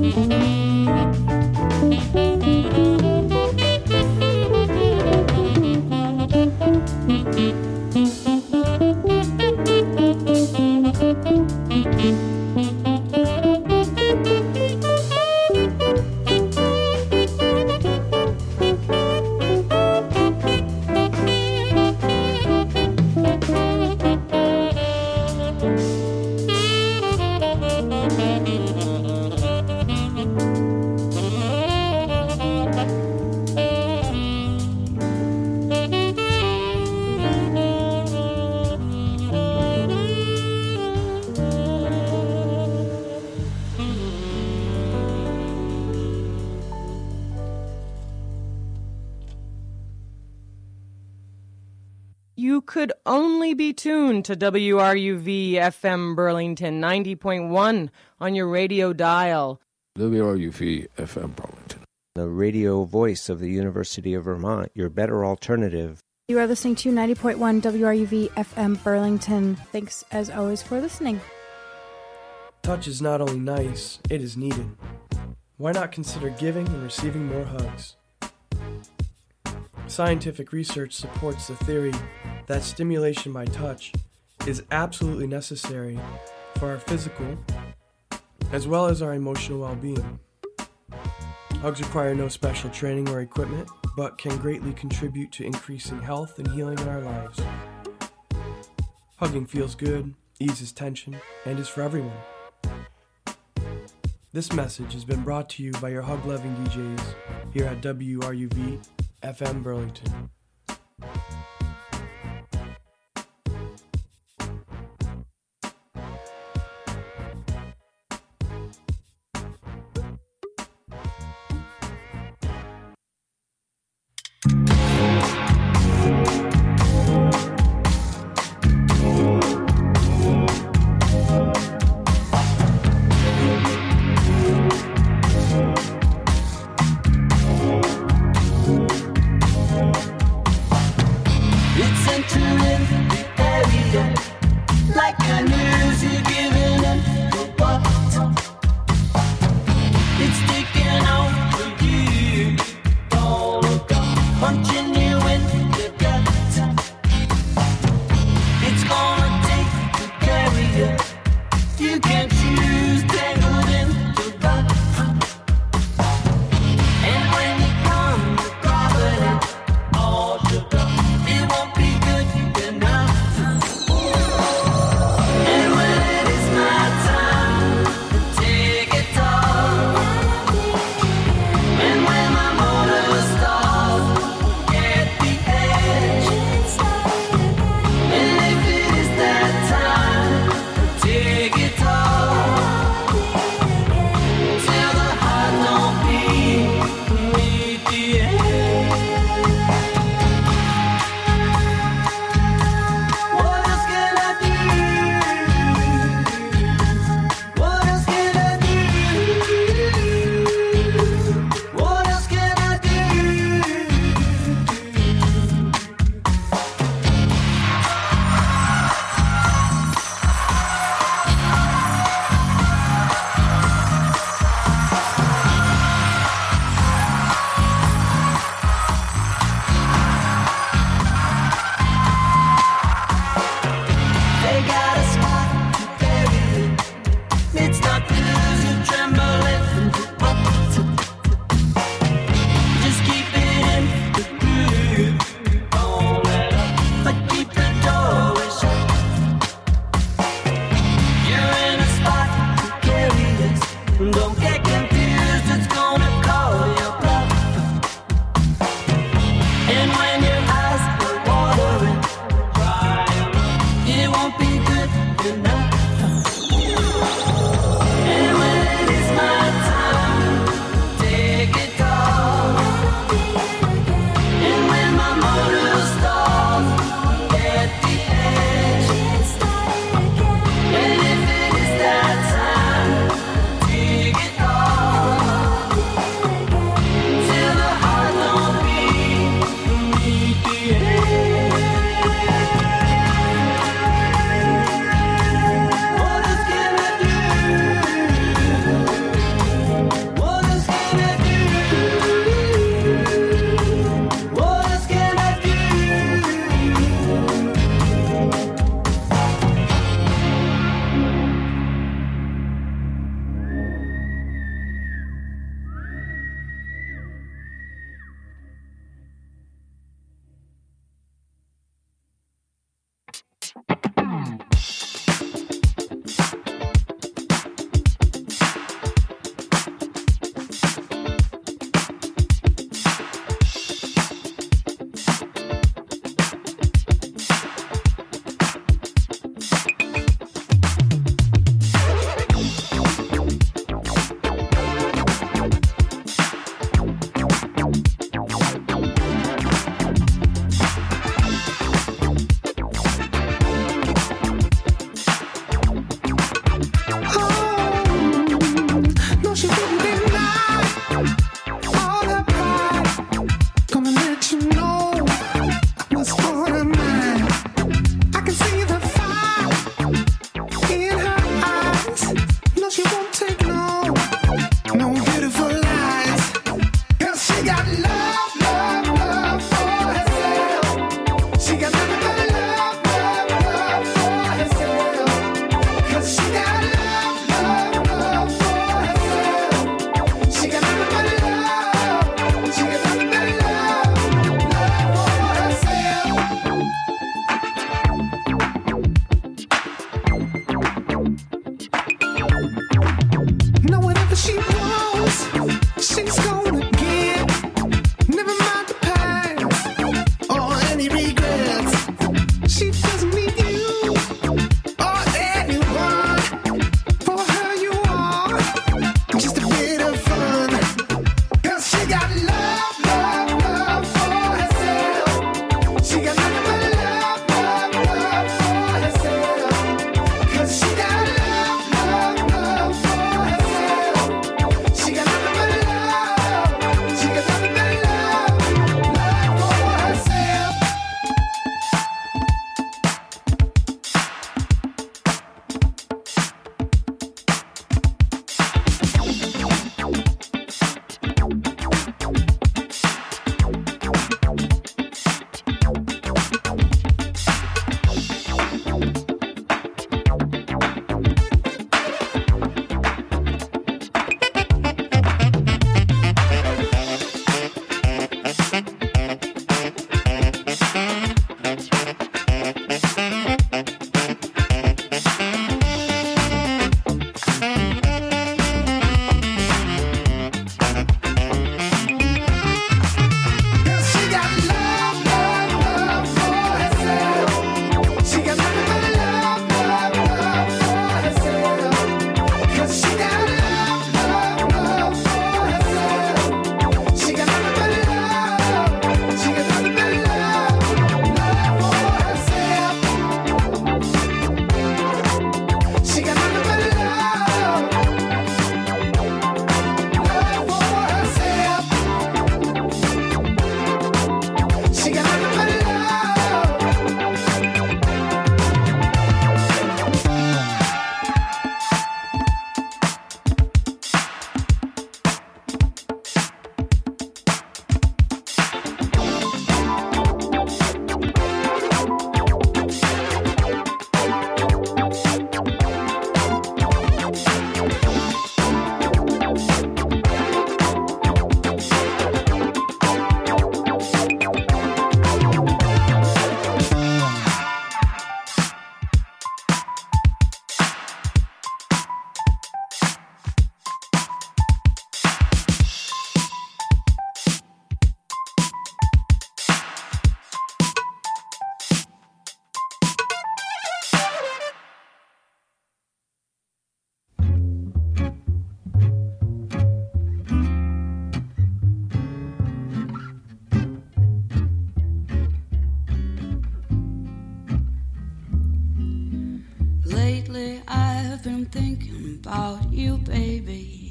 You could only be tuned to WRUV FM Burlington 90.1 on your radio dial. WRUV FM Burlington, the radio voice of the University of Vermont, your better alternative. You are listening to 90.1 WRUV FM Burlington. Thanks as always for listening. Touch is not only nice, it is needed. Why not consider giving and receiving more hugs? Scientific research supports the theory that stimulation by touch is absolutely necessary for our physical as well as our emotional well-being. Hugs require no special training or equipment, but can greatly contribute to increasing health and healing in our lives. Hugging feels good, eases tension, and is for everyone. This message has been brought to you by your hug-loving DJs here at WRUV FM Burlington. been thinking about you, baby.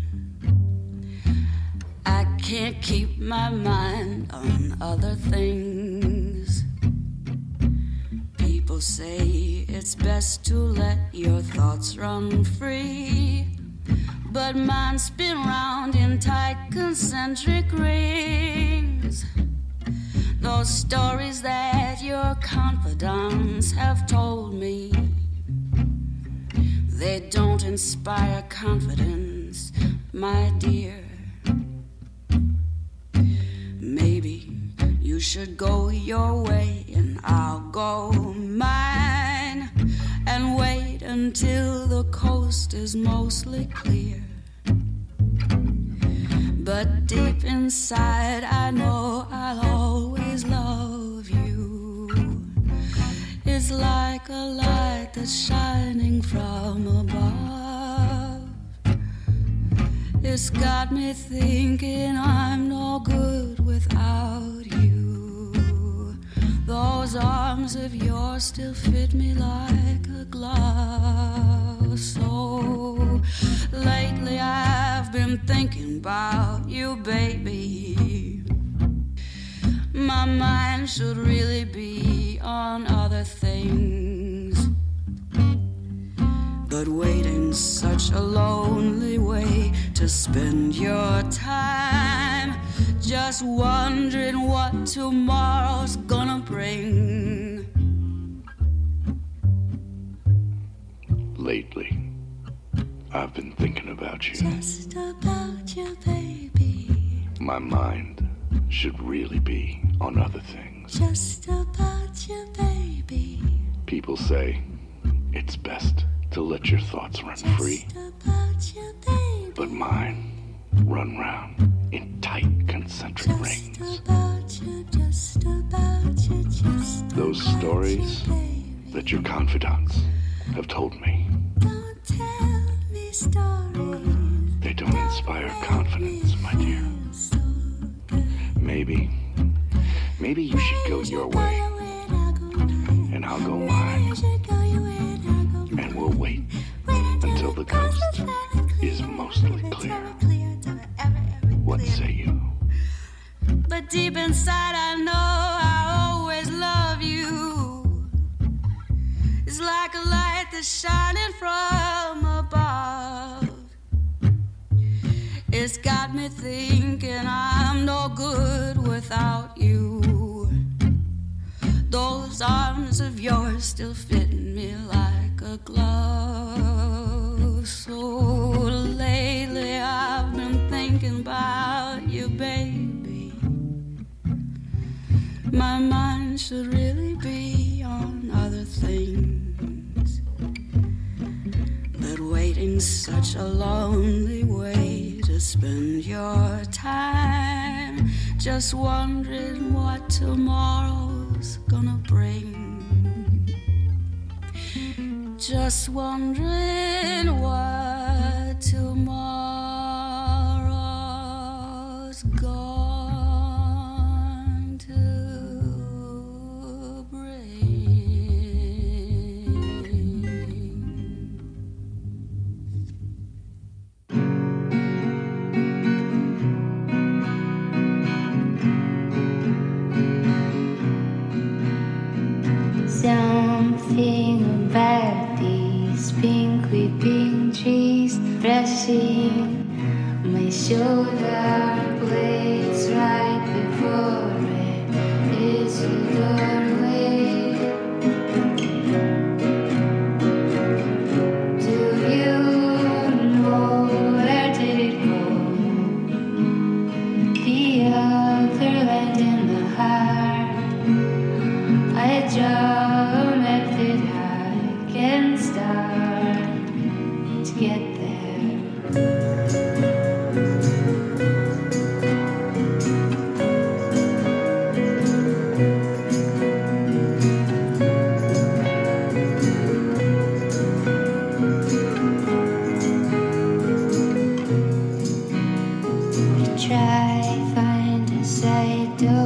I can't keep my mind on other things. People say it's best to let your thoughts run free, but mine spin round in tight concentric rings. Those stories that your confidants have told me, they don't inspire confidence, my dear. Maybe you should go your way and I'll go mine, and wait until the coast is mostly clear. But deep inside I know I'll always love you. It's like a light that's shining from above. It's got me thinking I'm no good without you. Those arms of yours still fit me like a glove. So lately I've been thinking about you, baby. My mind should really be on other things, but waiting's such a lonely way to spend your time. time, just wondering what tomorrow's gonna bring. Lately, I've been thinking about you. Just about you, baby. My mind should really be on other things. Just about you, baby. People say it's best to let your thoughts run free. Just about you, baby. But mine run round in tight concentric rings. Just about you, just about you, just Those about stories you, baby. that your confidants have told me, Don't tell me stories. they don't inspire confidence, my dear. So good. Maybe you should go your way, and I'll go mine, and we'll wait until the coast is mostly clear. What say you? But deep inside I know I always love you. It's like a light that's shining from above. It's got me thinking I'm no good without you. Those arms of yours still fit me like a glove. So lately I've been thinking about you, baby. My mind should really be on other things. But waiting's such a lonely way to spend your time, just wondering what tomorrow's gonna bring. Just wondering what tomorrow's going to bring. Something about these pink weeping trees brushing my shoulder blades right before it is a doorway. Do you know where did it go? The other land in the heart. I draw a method I can start to get there. We try find a side door.